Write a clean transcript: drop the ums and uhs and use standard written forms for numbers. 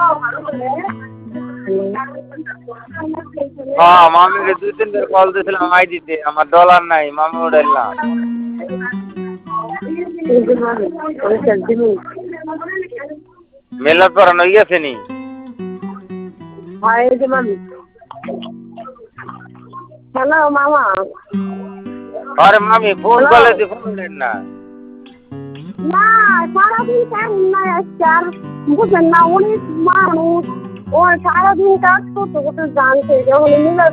হ্যাঁ মামিকে 2-3 বার কল দিয়েছিলাম আইডিতে আমার ডলার নাই মামি উঠাইলাম মেলার পরানো গেছে নি হ্যালো মামা আরে মামি ফোন করলে তুই ফোন নেন না না সারাদিন কেমন নাই আজকে আর বুঝেন না অনেক মানুষ ও সারাদিন কাজ করতে করতে জানছে যখন মিলার